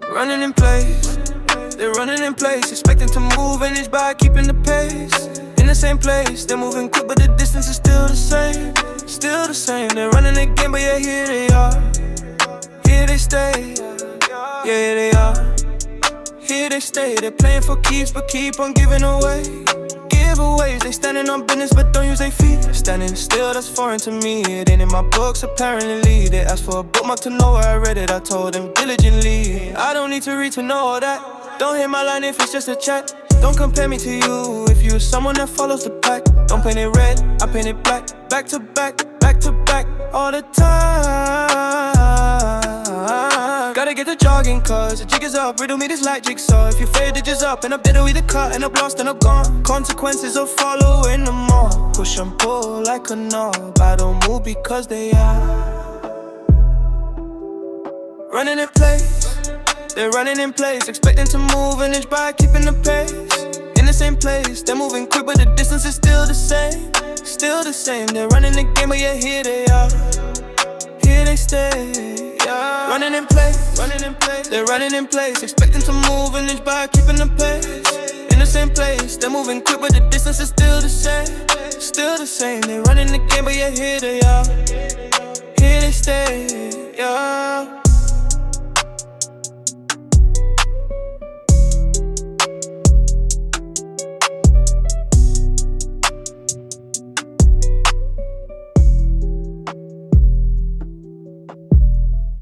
Running in place, they're running in place, expecting to move and inch by keeping the pace. In the same place, they're moving quick but the distance is still the same. Still the same, they're running again but yeah, here they are. Here they stay, yeah, here they are. Here they stay, they're playing for keeps but keep on giving away. Giveaways, they standing on business but don't use their feet. Standing still, that's foreign to me. It ain't in my books apparently. They asked for a bookmark to know where I read it. I told them diligently. I don't need to read to know all that. Don't hit my line if it's just a chat. Don't compare me to you if you're someone that follows the pack. Don't paint it red, I paint it black. Back to back, back to back, all the time. Gotta get the jogging cause the jig is up. Riddle me this like jigsaw. If you fade the jizz up and up, diddle with the cut and up lost and up gone. Consequences of following them all. Push and pull like a knob. I don't move because they are running in place. They're running in place, expecting to move an inch by keeping the pace. In the same place, they're moving quick but the distance is still the same. Still the same, they're running the game but yeah, here they are. Here they stay, yeah. Running in place, they're running in place, expecting to move an inch by keeping the pace. In the same place, they're moving quick but the distance is still the same. Still the same, they're running the game but yeah, here they are. Here they stay, yeah.